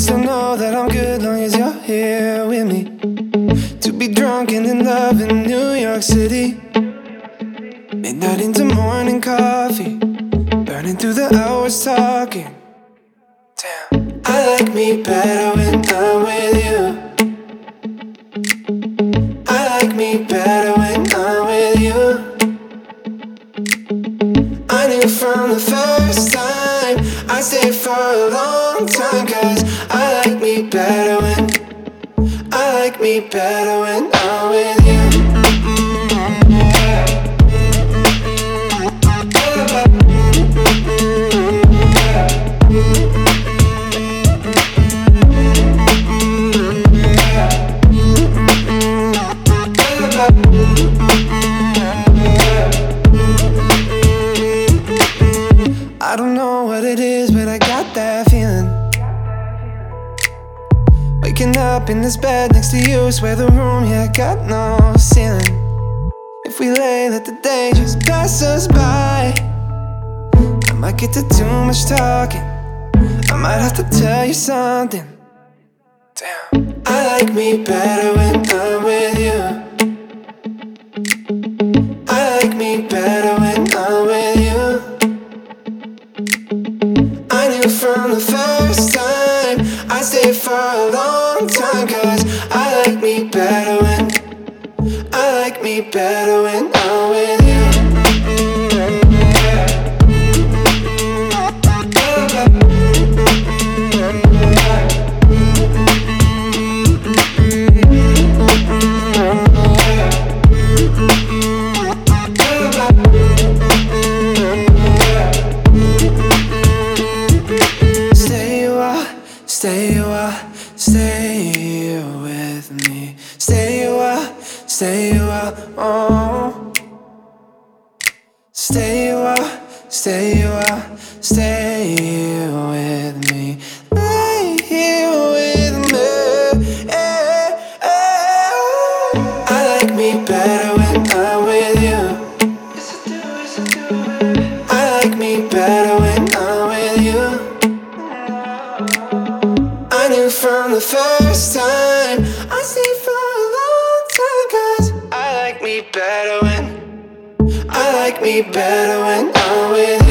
still know that I'm good long as you're here with me. To be drunk and in love in New York City. Midnight into morning coffee, burning through the hours talking. Damn, I like me better when I'm with you. I like me better when I'm with you. I knew from the first time I'd stay for a long time, 'cause I like me better when I'm with you. I don't know what it is, but I got that feeling. Waking up in this bed next to you, swear the room, yeah, got no ceiling. If we lay, let the day just pass us by. I might get to too much talking, I might have to tell you something. Damn, I like me better when I'm with you. I like me better when I'm with you. I knew from the first time I'd stay for a long time, 'cause I like me better when I'm with you. Stay with me. Stay a while, oh. Stay a while, stay with me. Lay here with me. I like me better when I'm with you. I like me better when I'm with you. I knew from the first time I stayed for a long time, 'cause I like me better when I'm with you.